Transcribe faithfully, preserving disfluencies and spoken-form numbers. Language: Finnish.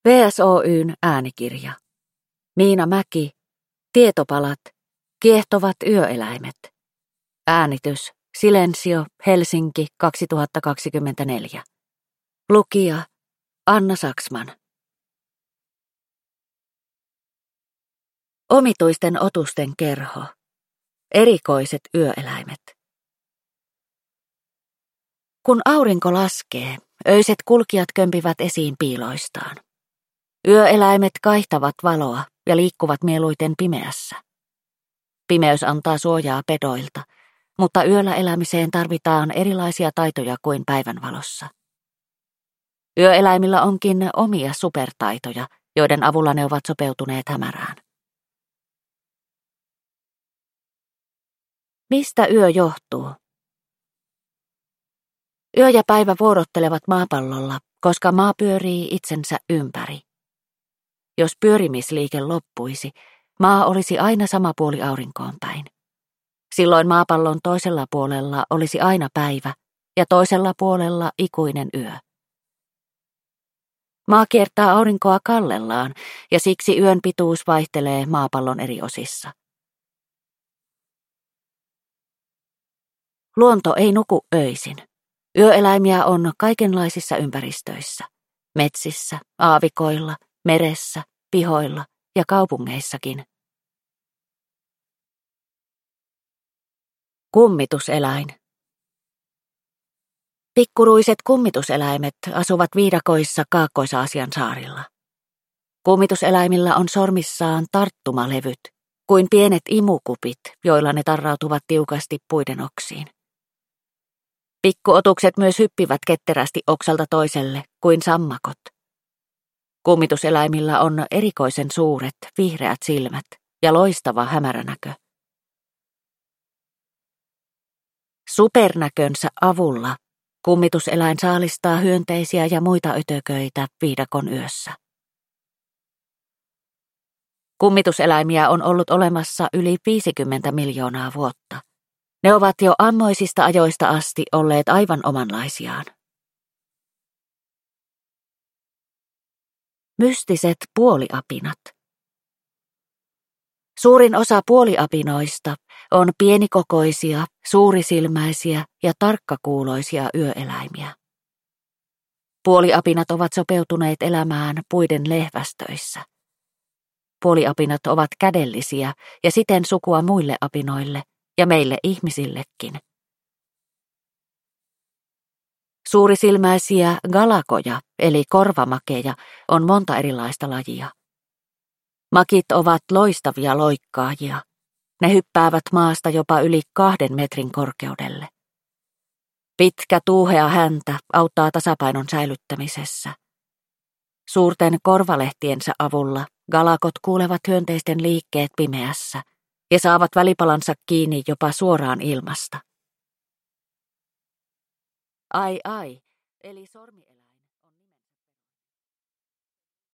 V S Oy:n äänikirja. Miina Mäki. Tietopalat. Kiehtovat yöeläimet. Äänitys. Silensio, Helsinki, kaksituhattakaksikymmentäneljä. Lukija. Anna Saksman. Omituisten otusten kerho. Erikoiset yöeläimet. Kun aurinko laskee, öiset kulkijat kömpivät esiin piiloistaan. Yöeläimet kaihtavat valoa ja liikkuvat mieluiten pimeässä. Pimeys antaa suojaa pedoilta, mutta yöllä elämiseen tarvitaan erilaisia taitoja kuin päivänvalossa. Yöeläimillä onkin omia supertaitoja, joiden avulla ne ovat sopeutuneet hämärään. Mistä yö johtuu? Yö ja päivä vuorottelevat maapallolla, koska maa pyörii itsensä ympäri. Jos pyörimisliike loppuisi, maa olisi aina sama puoli aurinkoon päin. Silloin maapallon toisella puolella olisi aina päivä ja toisella puolella ikuinen yö. Maa kiertää aurinkoa kallellaan ja siksi yön pituus vaihtelee maapallon eri osissa. Luonto ei nuku öisin. Yöeläimiä on kaikenlaisissa ympäristöissä. Metsissä, aavikoilla, meressä, pihoilla ja kaupungeissakin. Kummituseläin. Pikkuruiset kummituseläimet asuvat viidakoissa Kaakkois-Aasian saarilla. Kummituseläimillä on sormissaan tarttumalevyt, kuin pienet imukupit, joilla ne tarrautuvat tiukasti puiden oksiin. Pikkuotukset myös hyppivät ketterästi oksalta toiselle kuin sammakot. Kummituseläimillä on erikoisen suuret, vihreät silmät ja loistava hämäränäkö. Supernäkönsä avulla kummituseläin saalistaa hyönteisiä ja muita ötököitä viidakon yössä. Kummituseläimiä on ollut olemassa yli viisikymmentä miljoonaa vuotta. Ne ovat jo ammoisista ajoista asti olleet aivan omanlaisiaan. Mystiset puoliapinat. Suurin osa puoliapinoista on pienikokoisia, suurisilmäisiä ja tarkkakuuloisia yöeläimiä. Puoliapinat ovat sopeutuneet elämään puiden lehvästöissä. Puoliapinat ovat kädellisiä ja siten sukua muille apinoille ja meille ihmisillekin. Suurisilmäisiä galakoja eli korvamakeja on monta erilaista lajia. Makit ovat loistavia loikkaajia. Ne hyppäävät maasta jopa yli kahden metrin korkeudelle. Pitkä tuuhea häntä auttaa tasapainon säilyttämisessä. Suurten korvalehtiensä avulla galakot kuulevat hyönteisten liikkeet pimeässä ja saavat välipalansa kiinni jopa suoraan ilmasta. Ai ai, eli sormieläin.